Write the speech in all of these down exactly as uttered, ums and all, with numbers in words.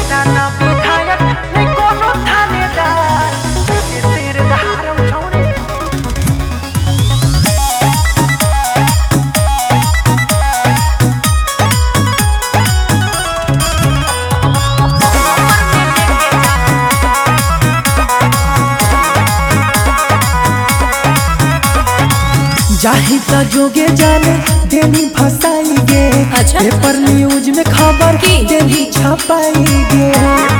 जाही त जोगे जाने देनी फसाई गे। अच्छा? पेपर न्यूज में खबर देनी छपाई गे।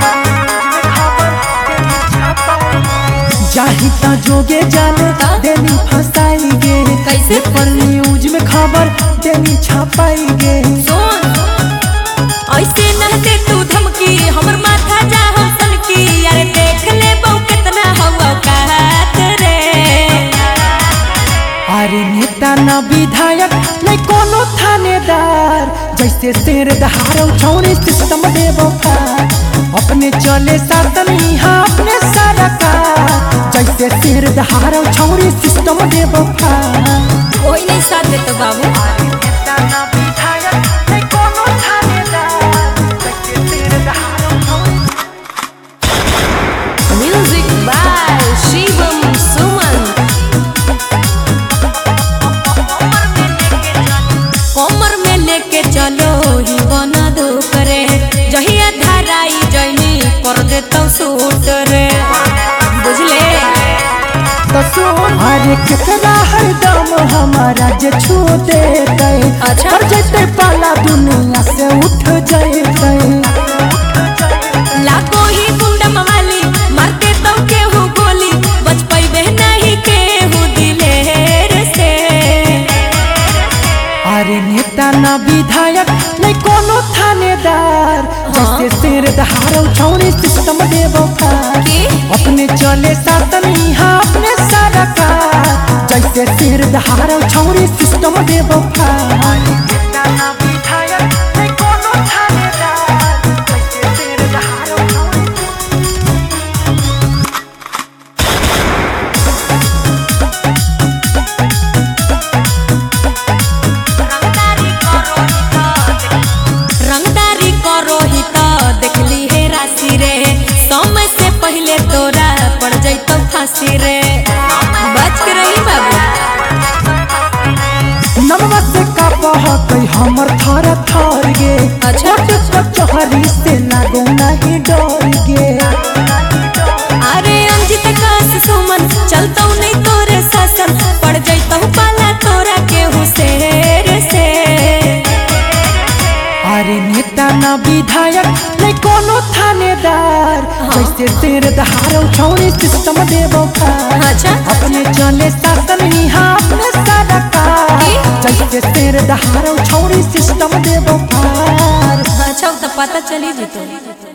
जाही त जोगे जाने देनी फसाई गे। कैसे? पेपर न्यूज में खबर देनी छपाई गे। सुन ऐसे न दे तू धमकी हमर माथा जा हसन की यार देख ले बहु कितना हवा कहत रे। अरे नेता न विधायक नहीं कोनो थानेदार जैसे शेर दहाड़ो छौरी सिस्टम देबो अपने चले शासन यहाँ अपने सरकार जैसे शेर दहाड़ो छौरी सिस्टम देबो कोई नहीं साथ देता बाबू। Music by Shivam Suman. कमर में लेके चलो ही बना दो करे जहिया धराई जैनी कर देता सूट रे बुझले। तो सुन अरे केकरा हरदम हमारा जे छू देते अच्छा? पर जते पाला दुनिया से उठ जाते। लाखों ही गुंडा मवाली मारते तो केहू गोली बच पैबे नहीं केहू दिलेर से। अरे नेता न विधायक नहीं कोनो थानेदार जैसे शेर दहाड़ो छौरी सिस्टम देबो की? अपने चले शासन यहाँ अपने सरकार जैसे शेर दहाड़ो छौरी सिस्टम देबो रंगदारी करो ही तो देखली है राशि रे समय से पहले तोरा पड़ जाइतो फांसी रे बच के रही बाबू। नमवा से का बहतै हमर थर थर गे। अच्छा? कचहरी से लागो नहीं डर गे। अरे अंजित काश सुमन चलता नहीं तोरे शासन पड़ जाइतो पाला तोरा केहू शेर से। अरे नेता न विधायक नहीं कोनो थानेदार जैसे शेर दहाड़ो छौरी सिस्टम देबो अच्छा? अपने चले शासन यहाँ अपने सरकार जैसे शेर दहाड़ो छौरी सिस्टम देबो अच्छा तो पता चली जी तो।